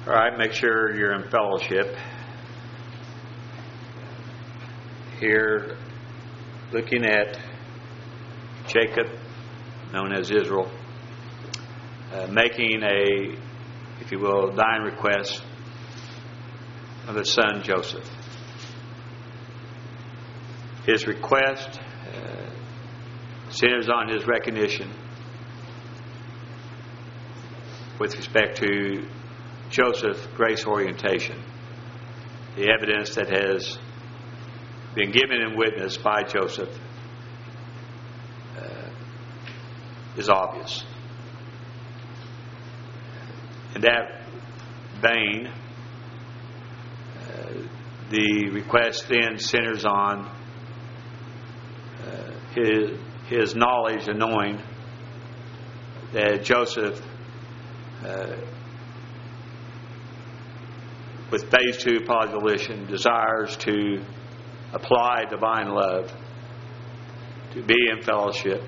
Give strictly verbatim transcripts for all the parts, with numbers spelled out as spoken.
All right, make sure you're in fellowship. Here, looking at Jacob, known as Israel, uh, making a, if you will, dying request of his son Joseph. His request uh, centers on his recognition with respect to Joseph's grace orientation. The evidence that has been given and witnessed by Joseph uh, is obvious. In that vein, uh, the request then centers on uh, his, his knowledge and knowing that Joseph, uh, with phase two position, desires to apply divine love, to be in fellowship,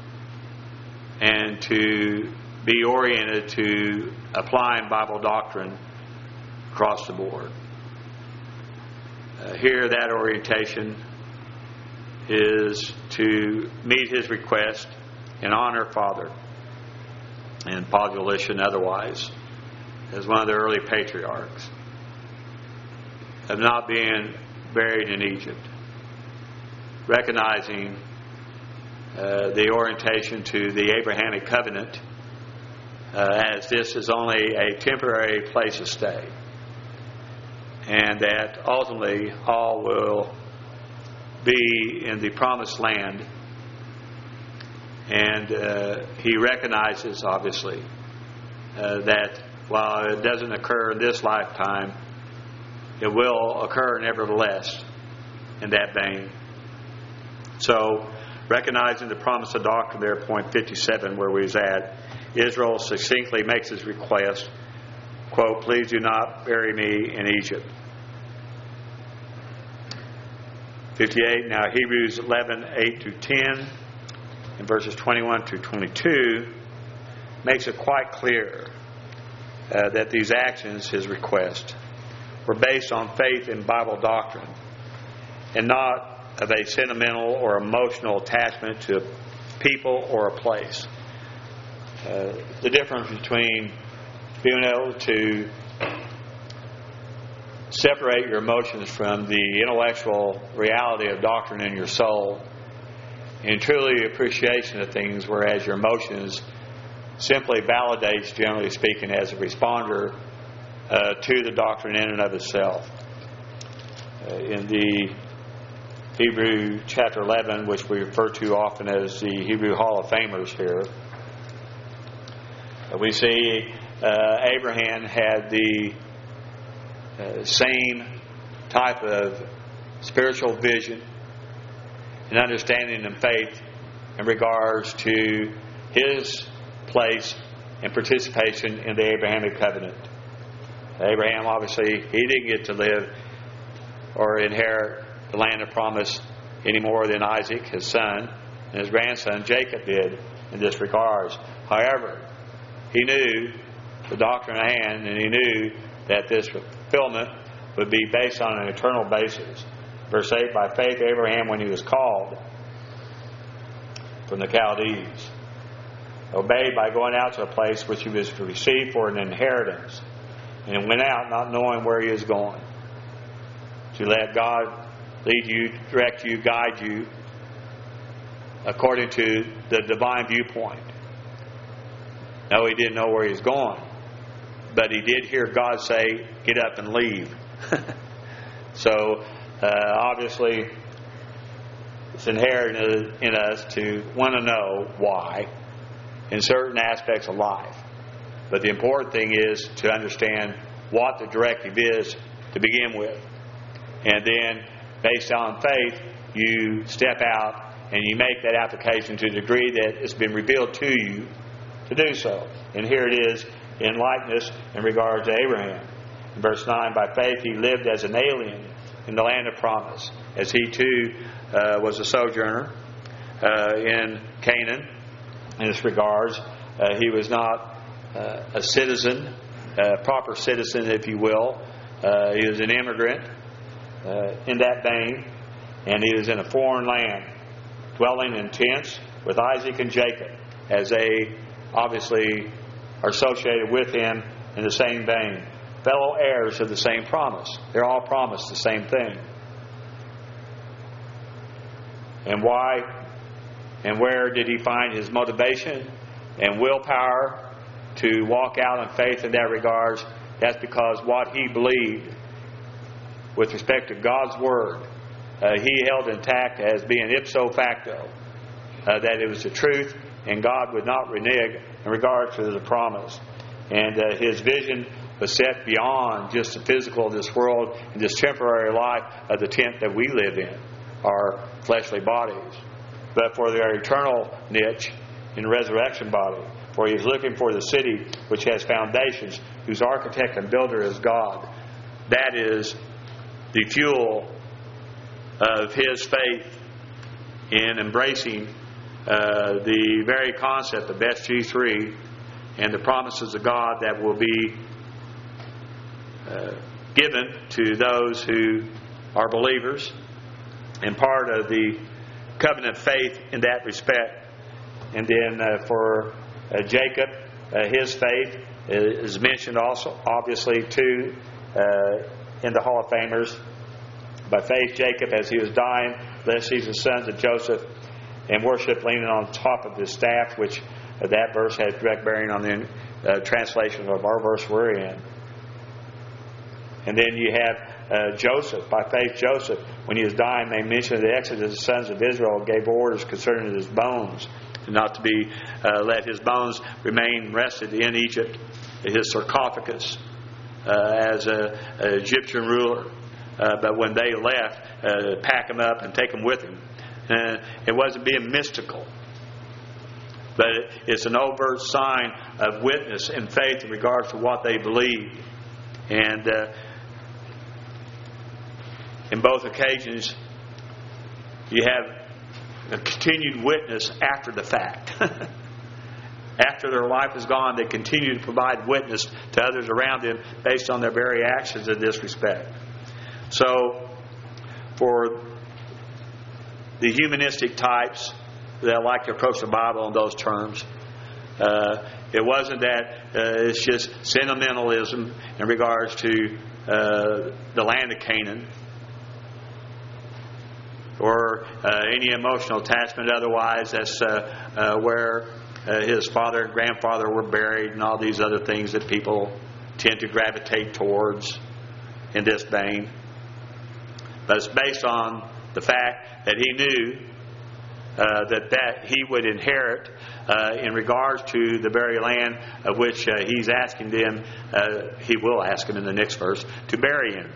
and to be oriented to applying Bible doctrine across the board. Uh, here, that orientation is to meet his request and honor Father, and position otherwise, as one of the early patriarchs, of not being buried in Egypt, recognizing uh, the orientation to the Abrahamic covenant uh, as this is only a temporary place of stay, and that ultimately all will be in the promised land. And uh, he recognizes, obviously, uh, that while it doesn't occur in this lifetime, it will occur nevertheless in that vein. So, recognizing the promise of doctrine there, point fifty-seven, where we was at, Israel succinctly makes his request, quote, "Please do not bury me in Egypt." fifty-eight, now Hebrews eleven, eight through ten, and verses twenty-one through twenty-two, makes it quite clear uh, that these actions, his request, were based on faith in Bible doctrine and not of a sentimental or emotional attachment to a people or a place. Uh, the difference between being able to separate your emotions from the intellectual reality of doctrine in your soul and truly appreciation of things, whereas your emotions simply validates, generally speaking, as a responder Uh, to the doctrine in and of itself. Uh, in the Hebrew chapter eleven, which we refer to often as the Hebrew Hall of Famers here, uh, we see uh, Abraham had the uh, same type of spiritual vision and understanding and faith in regards to his place and participation in the Abrahamic covenant. Abraham, obviously, he didn't get to live or inherit the land of promise any more than Isaac, his son, and his grandson Jacob did in this regards. However, he knew the doctrine at hand, and he knew that this fulfillment would be based on an eternal basis. Verse eight, by faith Abraham, when he was called from the Chaldees, obeyed by going out to a place which he was to receive for an inheritance, and went out not knowing where he is going, to let God lead you, direct you, guide you according to the divine viewpoint. No, he didn't know where he was going, but he did hear God say, "Get up and leave." So, uh, obviously, it's inherent in us to want to know why in certain aspects of life. But the important thing is to understand what the directive is to begin with. And then, based on faith, you step out and you make that application to the degree that it's been revealed to you to do so. And here it is in likeness in regards to Abraham. In verse nine, by faith he lived as an alien in the land of promise, as he too uh, was a sojourner uh, in Canaan. In this regards, uh, he was not Uh, a citizen uh, proper citizen, if you will. Uh, he was an immigrant uh, in that vein, and he was in a foreign land, dwelling in tents with Isaac and Jacob, as they obviously are associated with him in the same vein. Fellow heirs of the same promise. They're all promised the same thing. And why and where did he find his motivation and willpower to walk out in faith in that regards? That's because what he believed with respect to God's Word, uh, he held intact as being ipso facto, uh, that it was the truth and God would not renege in regard to the promise. And uh, his vision was set beyond just the physical of this world and this temporary life of the tent that we live in, our fleshly bodies, but for their eternal niche in the resurrection body. For he is looking for the city which has foundations, whose architect and builder is God. That is the fuel of his faith in embracing uh, the very concept of S G three and the promises of God that will be uh, given to those who are believers, and part of the covenant faith in that respect. And then uh, for uh, Jacob, uh, his faith is mentioned also, obviously, too, uh, in the Hall of Famers. By faith, Jacob, as he was dying, lest he's the sons of Joseph, and worship leaning on top of his staff, which uh, that verse has direct bearing on the uh, translation of our verse we're in. And then you have uh, Joseph. By faith, Joseph, when he was dying, they mentioned the Exodus, the sons of Israel gave orders concerning his bones, not to be uh, let his bones remain rested in Egypt, his sarcophagus, uh, as an Egyptian ruler. Uh, but when they left, uh, pack him up and take him with him. Uh, it wasn't being mystical, but it's an overt sign of witness and faith in regards to what they believed. And uh, in both occasions, you have a continued witness after the fact. After their life is gone, they continue to provide witness to others around them based on their very actions in this respect. So, for the humanistic types that like to approach the Bible in those terms, uh, it wasn't that uh, it's just sentimentalism in regards to uh, the land of Canaan, or uh, any emotional attachment otherwise. That's uh, uh, where uh, his father and grandfather were buried, and all these other things that people tend to gravitate towards in this vein. But it's based on the fact that he knew uh, that, that he would inherit uh, in regards to the very land of which uh, he's asking them, uh, he will ask him in the next verse, to bury him.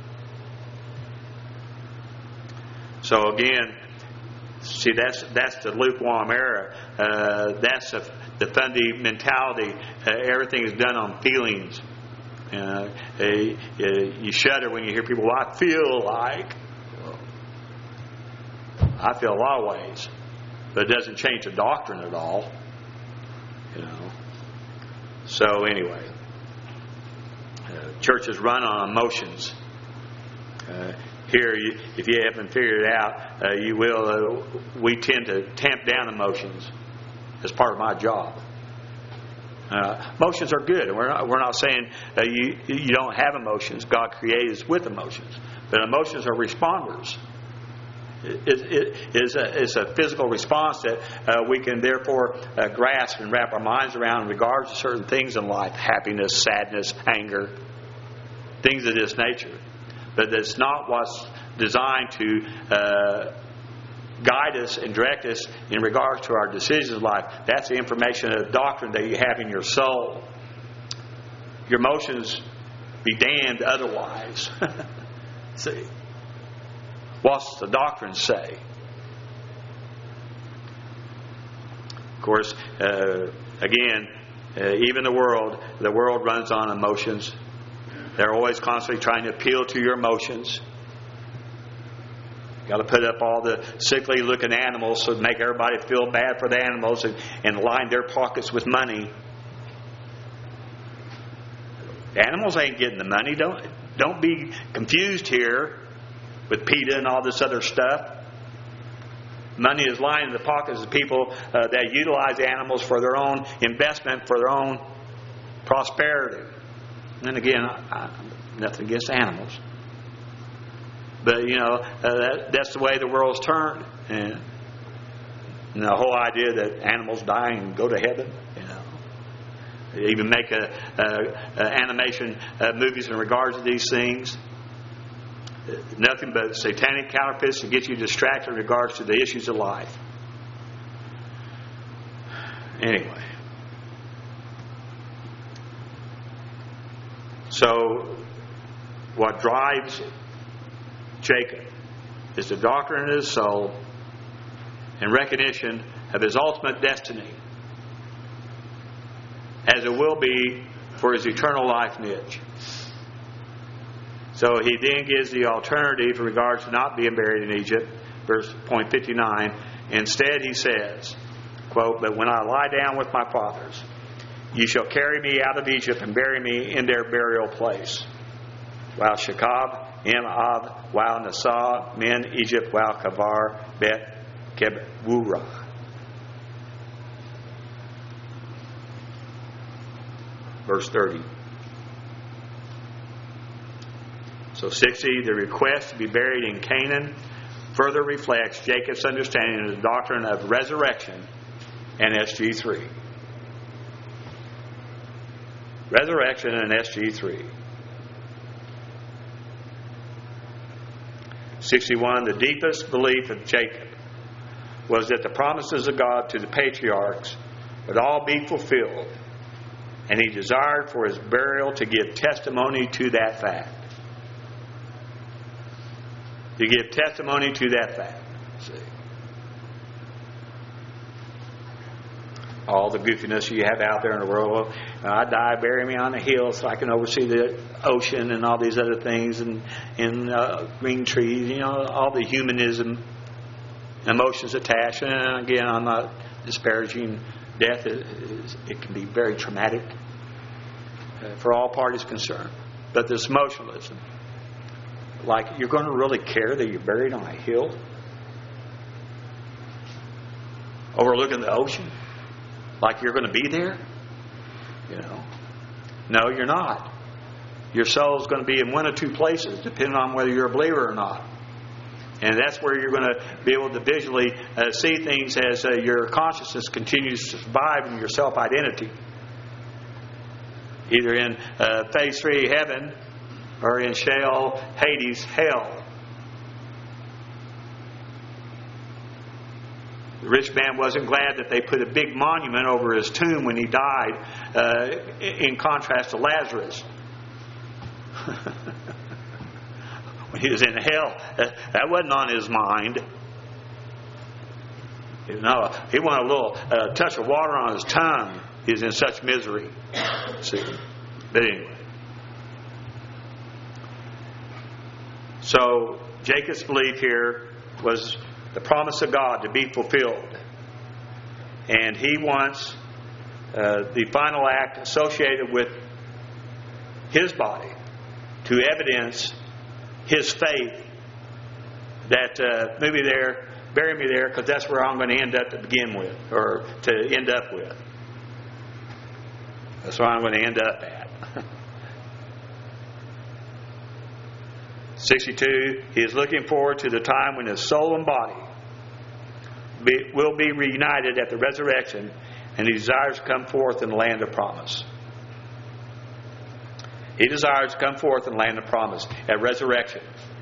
So again, see, that's that's the lukewarm era. Uh, that's the, the fundy mentality. Uh, everything is done on feelings. Uh, you shudder when you hear people, well, I feel like. Well, I feel a lot of ways, but it doesn't change the doctrine at all. You know. So anyway, uh, churches run on emotions. Uh, Here, if you haven't figured it out, uh, you will. Uh, we tend to tamp down emotions as part of my job. Uh, emotions are good. We're not. We're not saying uh, you you don't have emotions. God created us with emotions, but emotions are responders. It, it, it is a, it's a physical response that uh, we can therefore uh, grasp and wrap our minds around in regards to certain things in life: happiness, sadness, anger, things of this nature. But it's not what's designed to uh, guide us and direct us in regards to our decisions in life. That's the information of the doctrine that you have in your soul. Your emotions be damned otherwise. See? What's the doctrine say? Of course, uh, again, uh, even the world, the world runs on emotions. They're always constantly trying to appeal to your emotions. You've got to put up all the sickly looking animals so to make everybody feel bad for the animals and, and line their pockets with money. Animals ain't getting the money. Don't, don't be confused here with PETA and all this other stuff. Money is lying in the pockets of people uh, that utilize animals for their own investment, for their own prosperity. And again, I, I, nothing against animals. But, you know, uh, that, that's the way the world's turned. And, and the whole idea that animals die and go to heaven, you know. They even make a, a, a animation uh, movies in regards to these things. Nothing but satanic counterfeits to get you distracted in regards to the issues of life. Anyway. So, what drives Jacob is the doctrine of his soul and recognition of his ultimate destiny, as it will be for his eternal life niche. So he then gives the alternative in regards to not being buried in Egypt, verse point fifty-nine. Instead he says, quote, "But when I lie down with my fathers, you shall carry me out of Egypt and bury me in their burial place. While Shekab, Im Av, while Nasah, Min, Egypt, while Kavar, Bet, Kebwurah." Verse thirty. So sixty, the request to be buried in Canaan further reflects Jacob's understanding of the doctrine of resurrection and S G three. Resurrection and S G three. sixty-one, the deepest belief of Jacob was that the promises of God to the patriarchs would all be fulfilled, and he desired for his burial to give testimony to that fact. To give testimony to that fact. See? All the goofiness you have out there in the world. Well, I die, bury me on a hill so I can oversee the ocean and all these other things, and, and uh, green trees, you know, all the humanism, emotions attached. And again, I'm not disparaging death. It, it can be very traumatic uh, for all parties concerned. But this emotionalism, like, you're going to really care that you're buried on a hill overlooking the ocean? Like you're going to be there? You know. No, you're not. Your soul's going to be in one of two places, depending on whether you're a believer or not. And that's where you're going to be able to visually uh, see things as uh, your consciousness continues to survive in your self-identity. Either in uh, phase three, heaven, or in Sheol, Hades, hell. The rich man wasn't glad that they put a big monument over his tomb when he died, uh, in contrast to Lazarus. When he was in hell, that wasn't on his mind. You know, he wanted a little uh, touch of water on his tongue. He was in such misery. See? But anyway. So, Jacob's belief here was the promise of God to be fulfilled. And he wants uh, the final act associated with his body to evidence his faith that uh, move me there, bury me there, because that's where I'm going to end up to begin with, or to end up with. That's where I'm going to end up at. sixty-two, he is looking forward to the time when his soul and body be, will be reunited at the resurrection, and he desires to come forth in the land of promise. He desires to come forth in the land of promise at resurrection.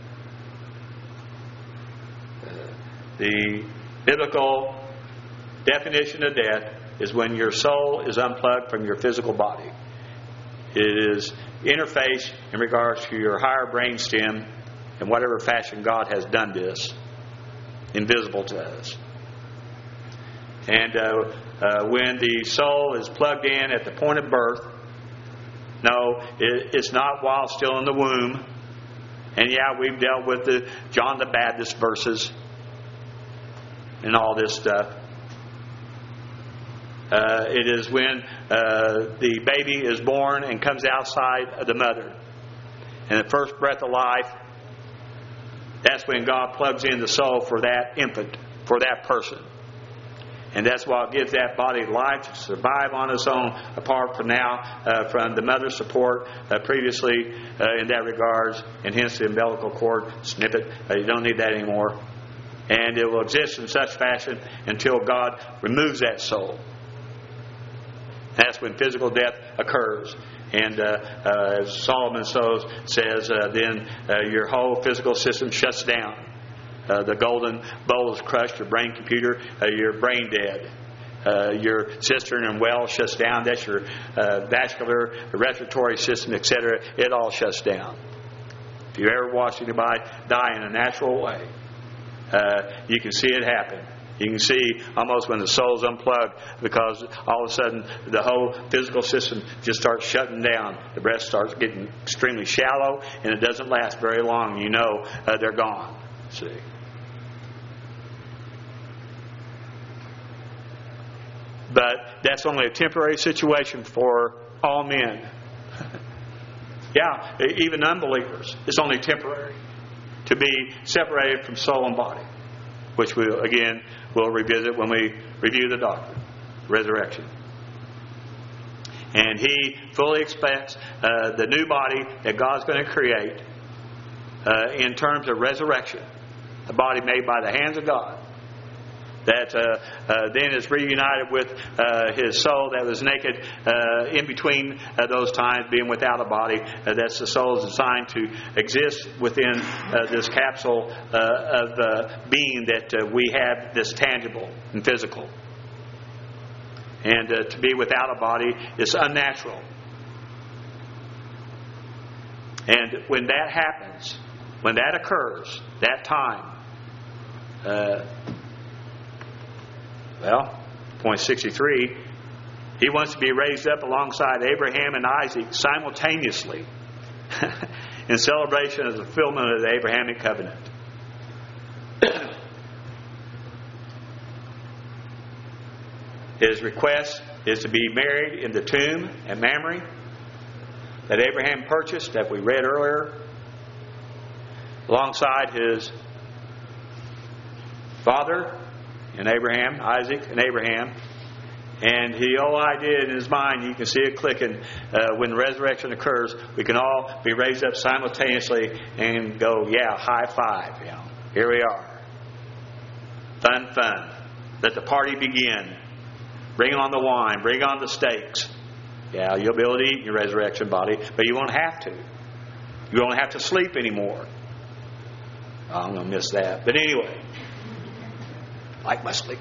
The biblical definition of death is when your soul is unplugged from your physical body. It is interface in regards to your higher brain stem in whatever fashion God has done this, invisible to us. And uh, uh, when the soul is plugged in at the point of birth, no, it, it's not while still in the womb. And yeah, we've dealt with the John the Baptist verses and all this stuff. Uh, it is when uh, the baby is born and comes outside of the mother. And the first breath of life, that's when God plugs in the soul for that infant, for that person. And that's what gives that body life to survive on its own, apart from now uh, from the mother's support uh, previously uh, in that regards, and hence the umbilical cord snippet. Uh, you don't need that anymore. And it will exist in such fashion until God removes that soul. That's when physical death occurs. And uh, uh, as Solomon so says, uh, then uh, your whole physical system shuts down. Uh, the golden bowl is crushed, your brain computer, uh, you're brain dead. Uh, your cistern and well shuts down. That's your uh, vascular, respiratory system, et cetera. It all shuts down. If you ever watch anybody die in a natural way, uh, you can see it happen. You can see almost when the soul's unplugged, because all of a sudden the whole physical system just starts shutting down. The breath starts getting extremely shallow, and it doesn't last very long. You know uh, they're gone. See. But that's only a temporary situation for all men. Yeah, even unbelievers. It's only temporary to be separated from soul and body, which we again will revisit when we review the doctrine, resurrection. And he fully expects uh, the new body that God's going to create uh, in terms of resurrection, a body made by the hands of God, that uh, uh, then is reunited with uh, his soul that was naked uh, in between uh, those times, being without a body. Uh, that's the soul is designed to exist within uh, this capsule uh, of uh, being that uh, we have, this tangible and physical. And uh, to be without a body is unnatural. And when that happens, when that occurs, that time, uh, well, point sixty-three, he wants to be raised up alongside Abraham and Isaac simultaneously in celebration of the fulfillment of the Abrahamic covenant. His request is to be married in the tomb at Mamre that Abraham purchased, that we read earlier, alongside his father and Abraham, Isaac and Abraham. And the whole idea in his mind, you can see it clicking, uh, when the resurrection occurs, we can all be raised up simultaneously and go, yeah, high five. You know, here we are. Fun, fun. Let the party begin. Bring on the wine. Bring on the steaks. Yeah, you'll be able to eat in your resurrection body, but you won't have to. You won't have to sleep anymore. Oh, I'm going to miss that. But anyway, like my sleep.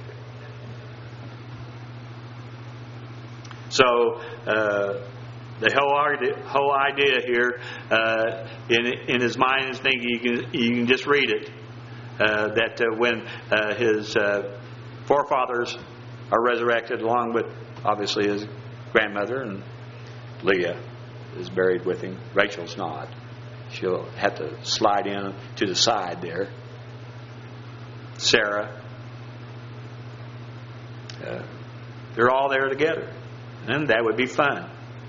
So, uh, the whole idea, whole idea here, uh, in in his mind and thinking, you can you can just read it. Uh, that uh, when uh, his uh, forefathers are resurrected, along with obviously his grandmother, and Leah is buried with him. Rachel's not. She'll have to slide in to the side there. Sarah. Uh, they're all there together. And that would be fun.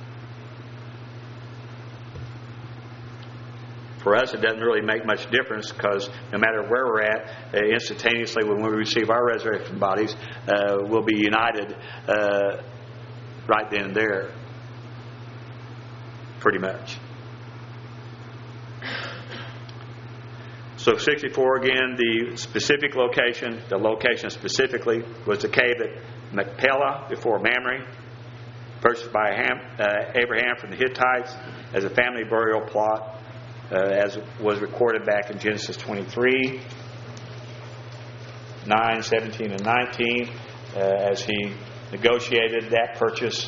For us, it doesn't really make much difference, because no matter where we're at, uh, instantaneously when we receive our resurrection bodies, uh, we'll be united uh, right then and there. Pretty much. So sixty-four, again, the specific location, the location specifically was the cave at Machpelah before Mamre, purchased by Abraham from the Hittites as a family burial plot, uh, as was recorded back in Genesis twenty-three, nine, seventeen, and nineteen, uh, as he negotiated that purchase.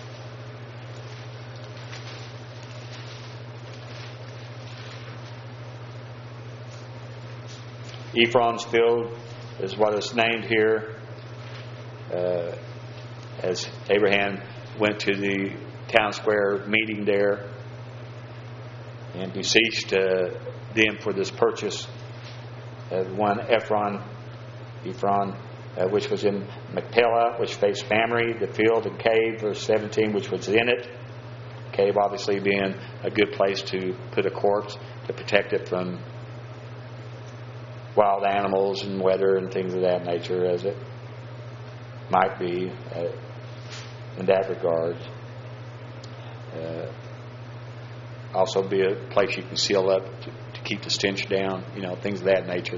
Ephron's field is what is named here, uh, as Abraham went to the town square meeting there and beseeched uh, them for this purchase. Uh, one Ephron, Ephron, uh, which was in Machpelah, which faced Mamre, the field and cave, verse seventeen, which was in it. Cave obviously being a good place to put a corpse to protect it from wild animals and weather and things of that nature, as it might be uh, in that regard. Uh, also be a place you can seal up to, to keep the stench down, you know, things of that nature.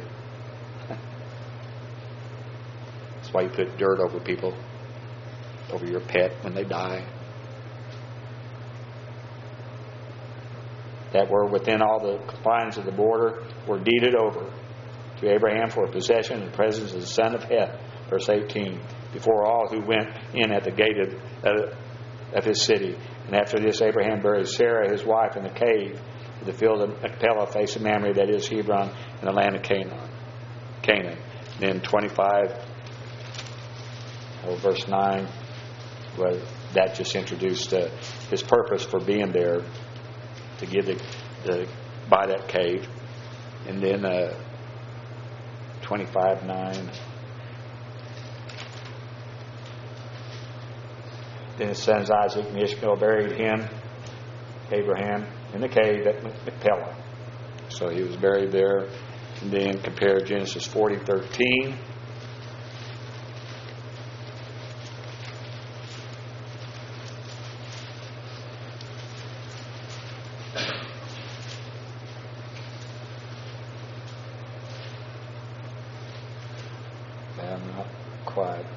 That's why you put dirt over people, over your pet when they die. That were within all the confines of the border were deeded over to Abraham for a possession in the presence of the son of Heth, verse eighteen, before all who went in at the gate of, uh, of his city. And after this, Abraham buried Sarah, his wife, in the cave of the field of Machpelah, facing Mamre, that is Hebron, in the land of Canaan. Canaan. Then twenty-five, oh, verse nine, well, that just introduced uh, his purpose for being there, to give the, the by that cave. And then uh, twenty-five nine. Then his sons Isaac and Ishmael buried him, Abraham, in the cave at Machpelah. So he was buried there. And then compare Genesis forty thirteen. I'm not quite.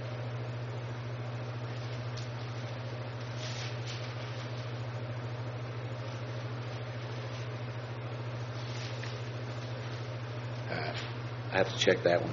I have to check that one.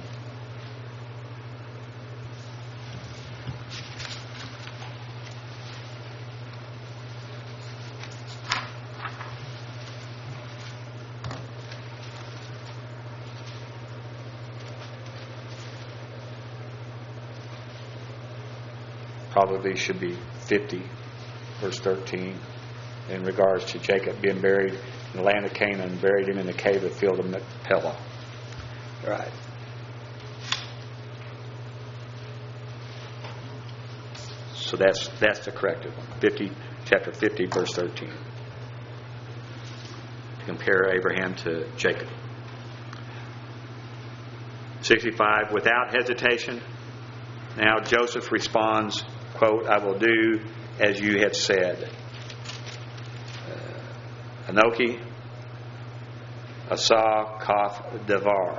Probably should be fifty, verse thirteen, in regards to Jacob being buried in the land of Canaan, buried him in the cave of the field of Machpelah. Right. So that's that's the corrected one. Fifty, chapter fifty, verse thirteen. To compare Abraham to Jacob. Sixty-five. Without hesitation, now Joseph responds, quote, "I will do as you have said." Uh, Anoki, Asa, Kaf, Devar.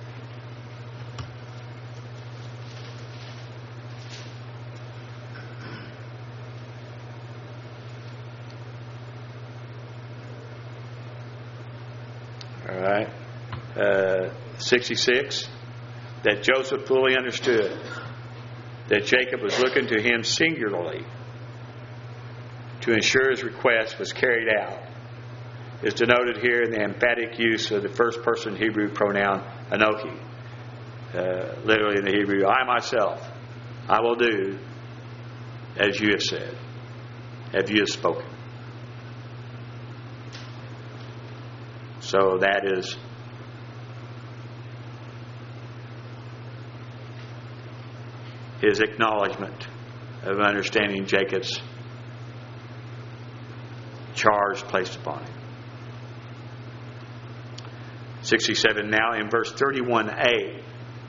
All right. Uh, sixty-six. That Joseph fully understood that Jacob was looking to him singularly to ensure his request was carried out is denoted here in the emphatic use of the first person Hebrew pronoun Anoki. Uh, literally in the Hebrew, I myself, I will do as you have said, as you have spoken. So that is his acknowledgement of understanding Jacob's charge placed upon him. sixty-seven. Now in verse thirty-one a,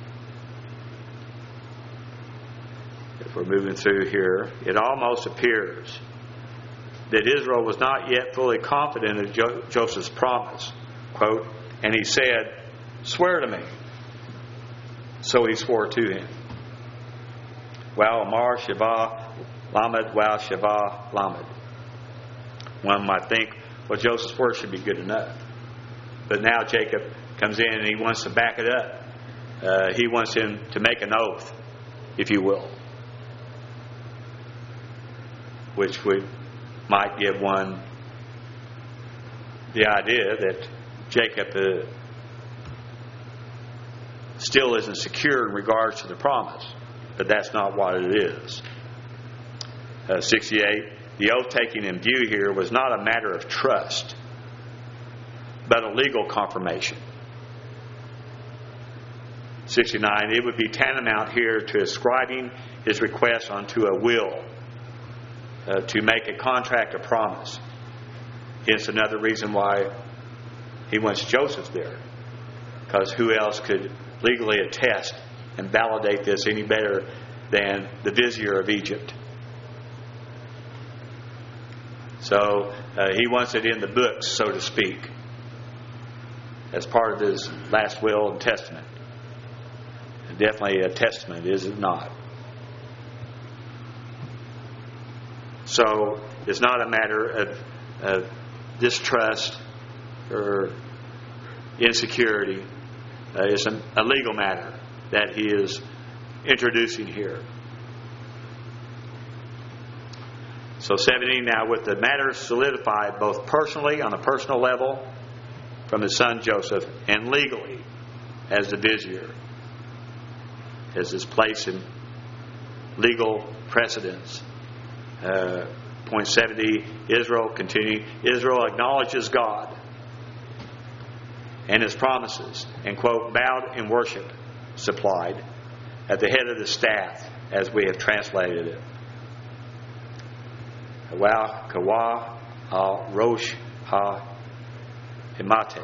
if we're moving through here, it almost appears that Israel was not yet fully confident of jo- Joseph's promise. Quote, and he said, swear to me. So he swore to him. Wow, Amar, Shavah, Lamed, Wow, Shavah, Lamed. One might think, well, Joseph's word should be good enough. But now Jacob comes in and he wants to back it up. Uh, he wants him to make an oath, if you will. Which would might give one the idea that Jacob uh, still isn't secure in regards to the promise. But that's not what it is. Uh, sixty-eight. The oath-taking in view here was not a matter of trust, but a legal confirmation. sixty-nine, it would be tantamount here to ascribing his request onto a will, uh, to make a contract, a promise. It's another reason why he wants Joseph there, because who else could legally attest and validate this any better than the vizier of Egypt? So uh, he wants it in the books, so to speak, as part of his last will and testament. And definitely a testament, is it not? So it's not a matter of, of distrust or insecurity. Uh, it's a, a legal matter that he is introducing here. So seventeen, now with the matter solidified both personally on a personal level from his son Joseph and legally as the vizier, as his place in legal precedence. Uh, point seventy, Israel continuing. Israel acknowledges God and his promises and, quote, bowed in worship, supplied at the head of the staff, as we have translated it. Wa kawa ha rosh ha himate.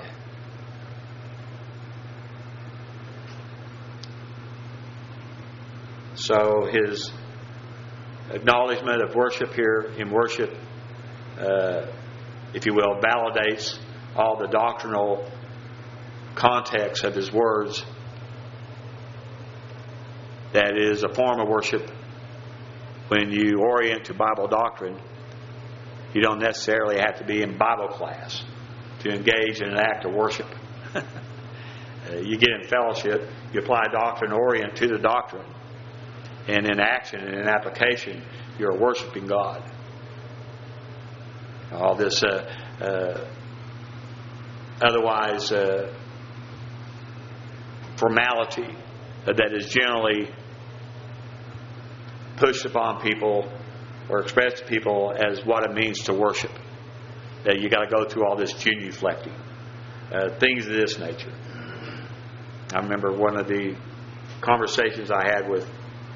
So his acknowledgement of worship here in worship, uh, if you will, validates all the doctrinal context of his words. That is a form of worship. When you orient to Bible doctrine, you don't necessarily have to be in Bible class to engage in an act of worship. uh, you get in fellowship, you apply doctrine, orient to the doctrine. And in action and in application, you're worshiping God. All this uh, uh, otherwise uh, formality that is generally pushed upon people or expressed to people as what it means to worship. That you got to go through all this genuflecting, uh, things of this nature. I remember one of the conversations I had with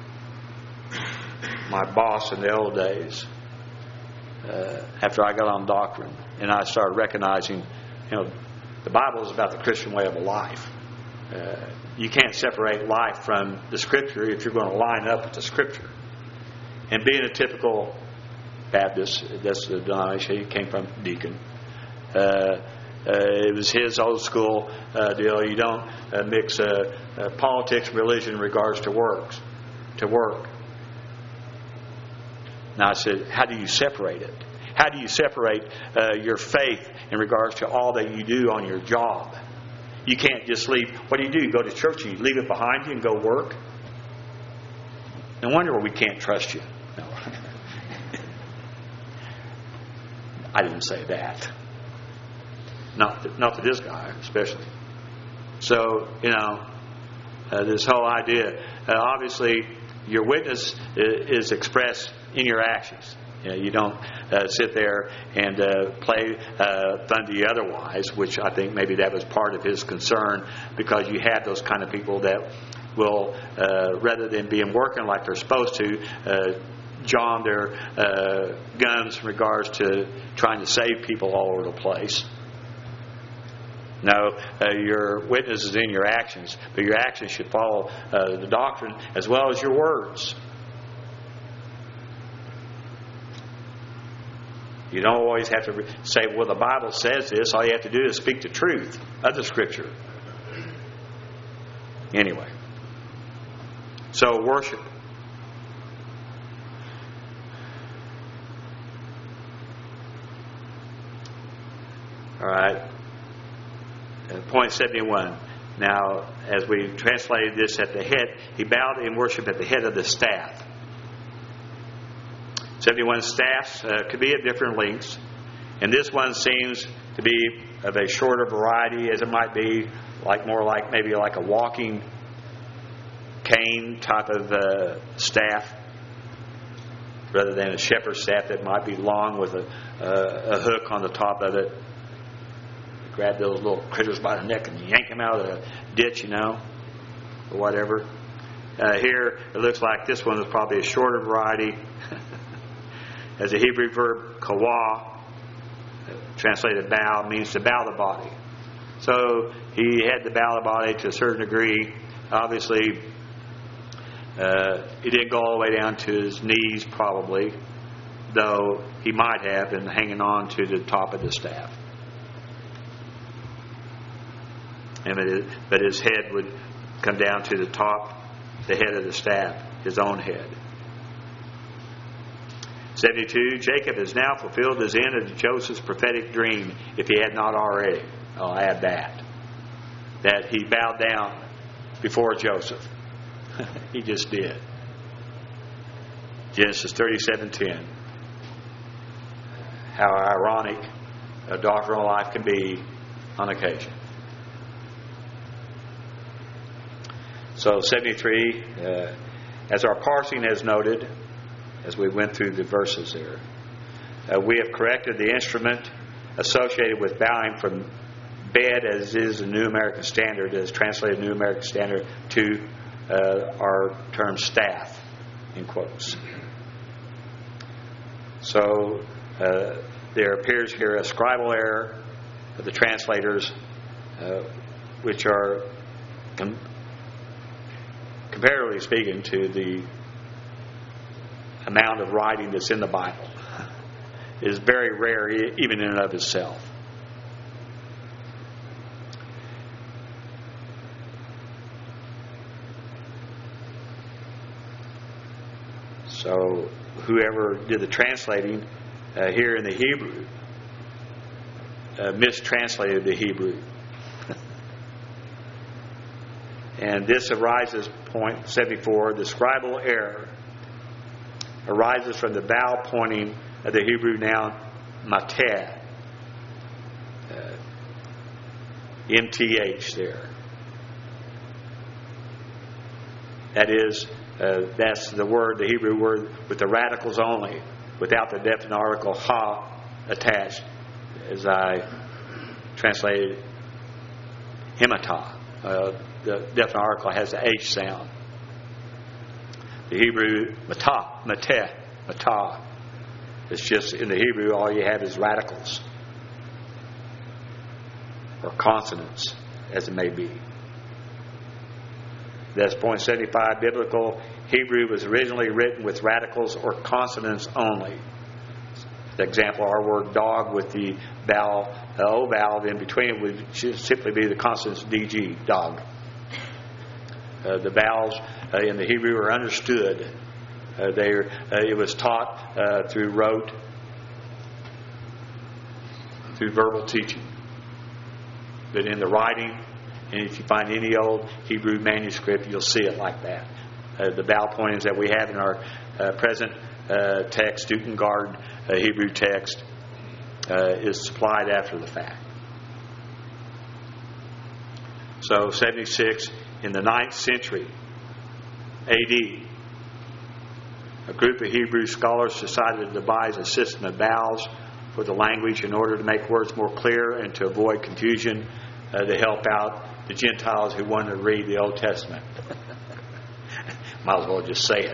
my boss in the old days, uh, after I got on doctrine, and I started recognizing, you know, the Bible is about the Christian way of life. Uh, you can't separate life from the Scripture if you're going to line up with the Scripture. And being a typical Baptist, that's the denomination he came from, deacon. Uh, uh, it was his old school uh, deal. You don't uh, mix uh, uh, politics and religion in regards to works, to work. Now I said, how do you separate it? How do you separate uh, your faith in regards to all that you do on your job? You can't just leave. What do you do? You go to church and you leave it behind you and go work? No wonder we can't trust you. No. I didn't say that. Not, not to this guy, especially. So, you know, uh, this whole idea. Uh, obviously, your witness is, is expressed in your actions. You know, you don't uh, sit there and uh, play uh, fundy otherwise, which I think maybe that was part of his concern, because you have those kind of people that will, uh, rather than being working like they're supposed to, uh, john their uh, guns in regards to trying to save people all over the place. No, uh, your witness is in your actions, but your actions should follow uh, the doctrine as well as your words. You don't always have to say, well, the Bible says this. All you have to do is speak the truth of the Scripture. Anyway. So, worship. All right. Uh, point seventy-one. Now, as we translated this at the head, he bowed in worship at the head of the staff. seventy-one staffs uh, could be at different lengths, and this one seems to be of a shorter variety, as it might be like more like maybe like a walking cane type of uh, staff, rather than a shepherd's staff that might be long with a, uh, a hook on the top of it. Grab those little critters by the neck and yank them out of the ditch, you know. or whatever. Uh, here, it looks like this one is probably a shorter variety. As the Hebrew verb kawah, translated bow, means to bow the body. So he had to bow the body to a certain degree. Obviously, uh, he didn't go all the way down to his knees, probably, though he might have been hanging on to the top of the staff. And it, but his head would come down to the top, the head of the staff, his own head. seventy-two, Jacob has now fulfilled his end of Joseph's prophetic dream, if he had not already. I'll add that. That he bowed down before Joseph. He just did. Genesis thirty-seven ten. How ironic a doctrinal life can be on occasion. So seventy-three, uh, as our parsing has noted, as we went through the verses there, uh, we have corrected the instrument associated with bowing from bed, as is the New American Standard, as translated New American Standard, to uh, our term staff, in quotes. So uh, there appears here a scribal error of the translators, uh, which are com- comparatively speaking to the amount of writing that's in the Bible, is very rare, even in and of itself. So whoever did the translating uh, here in the Hebrew uh, mistranslated the Hebrew. And this arises, point seventy-four, the scribal error arises from the vowel pointing of the Hebrew noun mateh, uh, M T H there. That is, uh, that's the word, the Hebrew word with the radicals only, without the definite article ha attached, as I translated hematah. Uh, the definite article has the H sound. The Hebrew matah, mateh, matah. It's just in the Hebrew all you have is radicals or consonants, as it may be. That's point seventy-five. Biblical Hebrew was originally written with radicals or consonants only. For example, our word dog with the vowel, the O vowel in between it would simply be the consonants D G, dog. Uh, the vowels uh, in the Hebrew are understood. Uh, they are, uh, it was taught uh, through rote, through verbal teaching. But in the writing, and if you find any old Hebrew manuscript, you'll see it like that. Uh, the vowel pointings that we have in our uh, present uh, text, Stuttgart uh, Hebrew text, uh, is supplied after the fact. So seventy-six, in the ninth century A D, a group of Hebrew scholars decided to devise a system of vowels for the language in order to make words more clear and to avoid confusion, uh, to help out the Gentiles who wanted to read the Old Testament. Might as well just say it.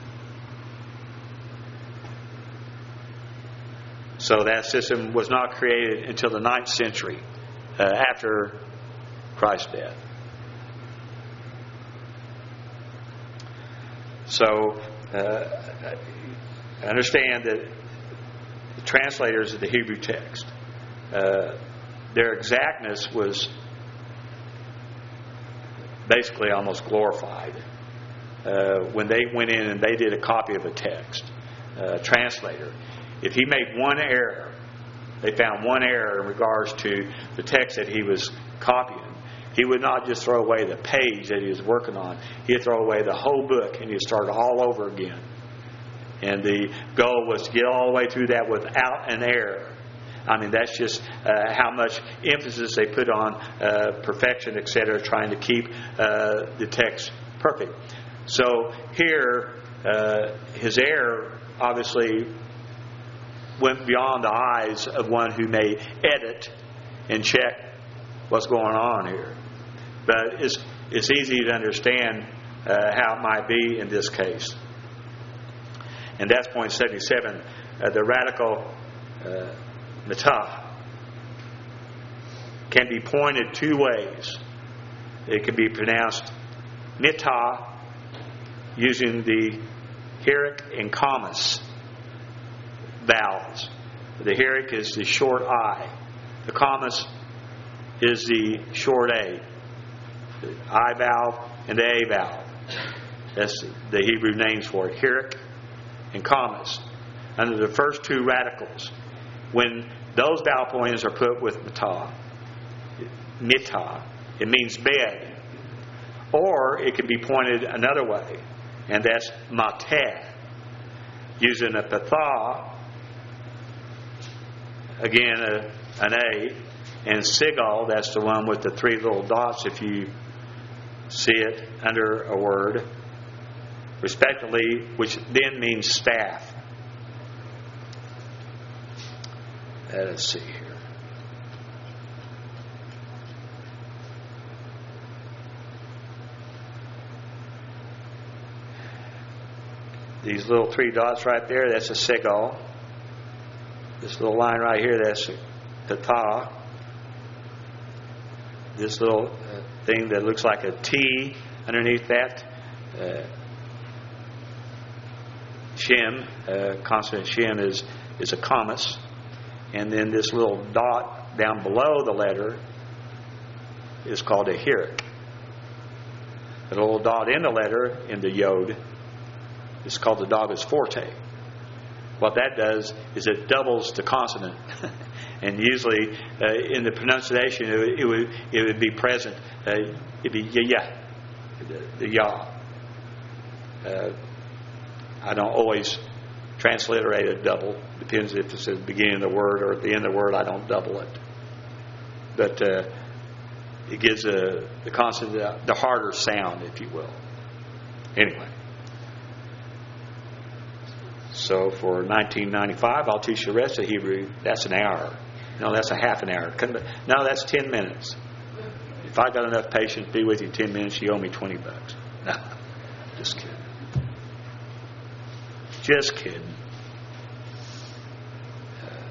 So that system was not created until the ninth century, uh, after Christ's death. So uh, understand that the translators of the Hebrew text, uh, their exactness was basically almost glorified uh, when they went in and they did a copy of a text. Uh, translator, if he made one error, they found one error in regards to the text that he was copying, he would not just throw away the page that he was working on. He'd throw away the whole book and he'd start all over again. And the goal was to get all the way through that without an error. I mean, that's just uh, how much emphasis they put on uh, perfection, et cetera, trying to keep uh, the text perfect. So here, uh, his error obviously went beyond the eyes of one who may edit and check what's going on here. But it's, it's easy to understand uh, how it might be in this case. And that's point seventy-seven. Uh, the radical uh, metah can be pointed two ways. It can be pronounced mitah using the Hirik and Kamas vowels. The Hirik is the short I. The Kamas is the short A. The I vowel and the A vowel. That's the Hebrew names for it. Hirik and Kamas. Under the first two radicals, when those vowel points are put with mitah, mitah, it means bed. Or it can be pointed another way, and that's mateh. Using a patha, again a, an A, and sigal, that's the one with the three little dots if you see it under a word, respectively, which then means staff. Uh, let's see here. These little three dots right there, that's a sigal. This little line right here, that's a patah. This little uh, thing that looks like a T underneath that, uh, shem, uh, consonant shem is, is a kamas. And then this little dot down below the letter is called a hirik. The little dot in the letter, in the yod, is called the dagas forte. What that does is it doubles the consonant. And usually uh, in the pronunciation it would, it would, it would be present. Uh, it would be ya, the, the ya. Uh, I don't always transliterate a double. Depends if it's at the beginning of the word or at the end of the word. I don't double it. But uh, it gives a, the consonant the, the harder sound, if you will. Anyway. So for nineteen ninety-five, I'll teach the rest of Hebrew. That's an hour. No, that's a half an hour. No, that's ten minutes. If I got enough patience to be with you ten minutes, you owe me twenty bucks. No, just kidding. Just kidding. Uh,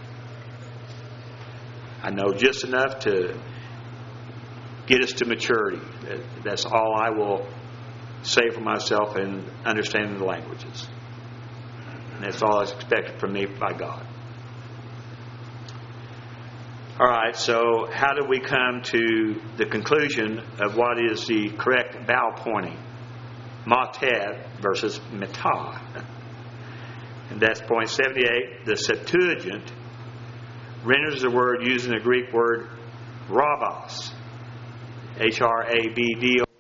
I know just enough to get us to maturity. That's all I will say for myself in understanding the languages. And that's all that's expected from me by God. All right, so how do we come to the conclusion of what is the correct vowel pointing? Mateh versus mitah. And that's point seventy-eight. The Septuagint renders the word using the Greek word rabos. H R A B D O